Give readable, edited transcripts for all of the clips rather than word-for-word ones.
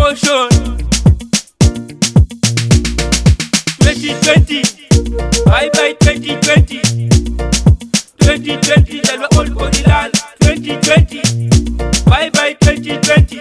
promotion. 2020, bye bye 2020. 2020, tell me all for the land. 2020, bye bye 2020.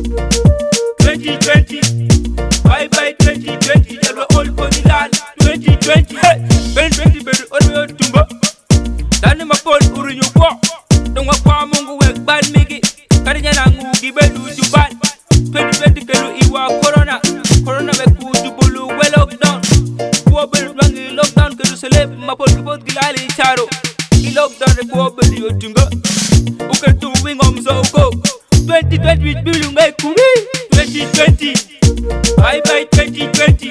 2020, bye bye 2020, tell me all for the land. 2020, hey, 2020, baby, all the way to Tumba. Dani mapol uru nyuko, dongwa kwa Mungu wek bad migi. Karinya na ngugi bedu juban. 2020 kelu iwa corona beku jubulu we lockdown. Kuobel wangi lockdown kelu seleb mapol kibot gilali charo. I lockdown re kuobel yotunga. Uketu wingom so go. 2020 with bilu ngai kubi. 2020, bye bye 2020.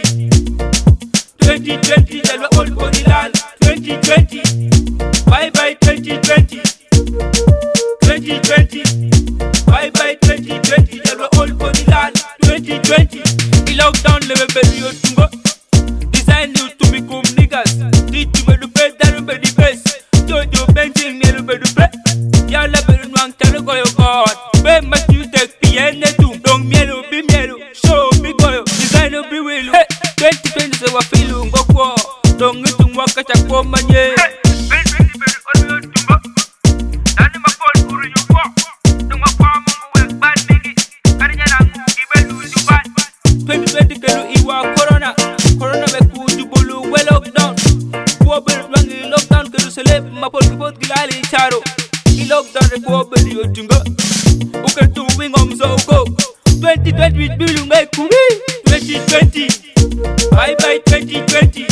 2020 jalwa all for the land. 2020, bye bye 2020. 2020, bye bye 2020. Jalwa all for the land. 2020, I lockdown leve baby yotunga. Design you to become niggas. Did you better pay that be the best? Jojo Benjing me better pay. Yalla better nwang tell go your god. Be much you take piano to dong mielo be mielo. Show me go. Design you be will. 2020 se wa feel go kwa. Dong itu waka cha kwa manye. 2020 better all yotunga. Dani mapol uru yuko. Dongwa kwa Mungu wek bad migi. Karinya na ngugi bedu juban. 2020 kelu iwa corona beku jubulu we lockdown. Kuobel wangi lockdown kelu seleb mapol kibot gilali charo. I lockdown re kuobel yotunga. Uketu wingom so go. 2020 with bilu ngai kubi. 2020, bye bye 2020.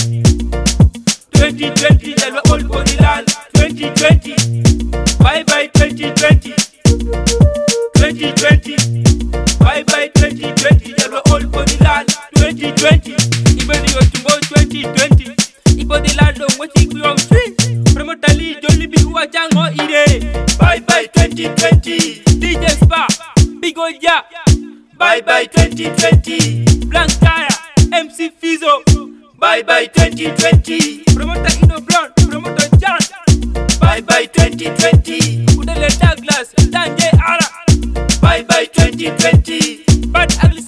2020 jalwa all for the land. 2020, bye bye 2020. 2020, bye bye 2020. Jalwa all for the land. 2020, ibadi yotumbo 2020. Ibadi lando mwati kuyom street. Promotali jolly bi uwa jango ide. Bye bye 2020. DJ Spa, Big Oja. Bye bye 2020. Blankara, MC Fizo. Bye bye 2020. Promoter Ino Blonde, Promoter Jan. Bye bye 2020. Udele Douglas, Danje Ara. Bye bye 2020. Bad Ugly